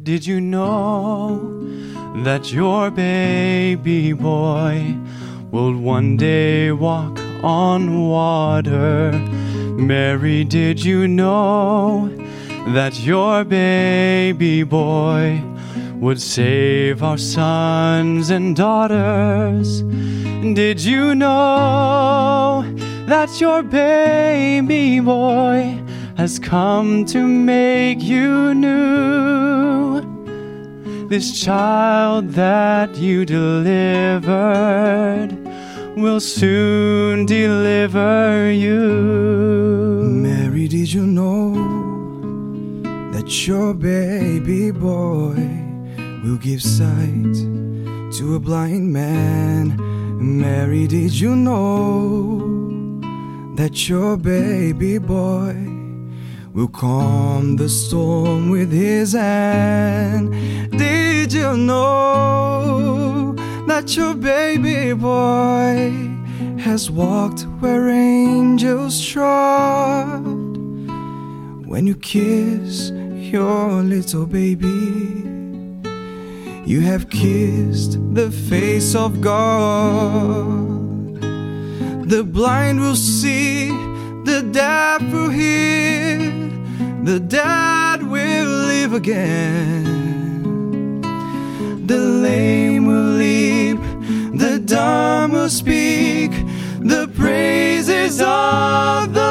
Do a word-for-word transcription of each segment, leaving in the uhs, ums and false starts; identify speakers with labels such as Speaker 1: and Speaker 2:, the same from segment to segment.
Speaker 1: Did you know that your baby boy will one day walk on water? Mary, did you know that your baby boy would save our sons and daughters? Did you know that your baby boy has come to make you new? This child that you delivered will soon deliver you.
Speaker 2: Mary, did you know that your baby boy will give sight to a blind man? Mary, did you know that your baby boy will calm the storm with his hand? Did you know that your baby boy has walked where angels trod? When you kiss your little baby, you have kissed the face of God. The blind will see, the deaf will hear, the dead will live again. The lame will leap, the dumb will speak, the praises of the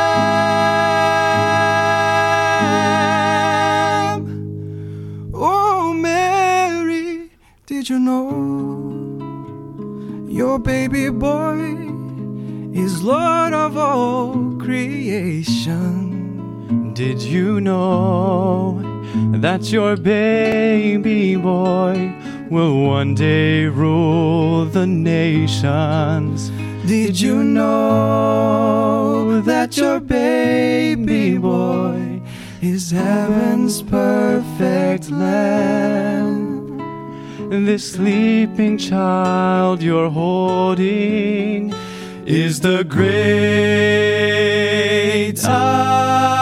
Speaker 2: Lamb. Oh, Mary, did you know your baby boy is Lord of all creation?
Speaker 1: Did you know that your baby boy will one day rule the nations?
Speaker 2: Did you know that your baby boy is heaven's perfect Lamb?
Speaker 1: This sleeping child you're holding is the great I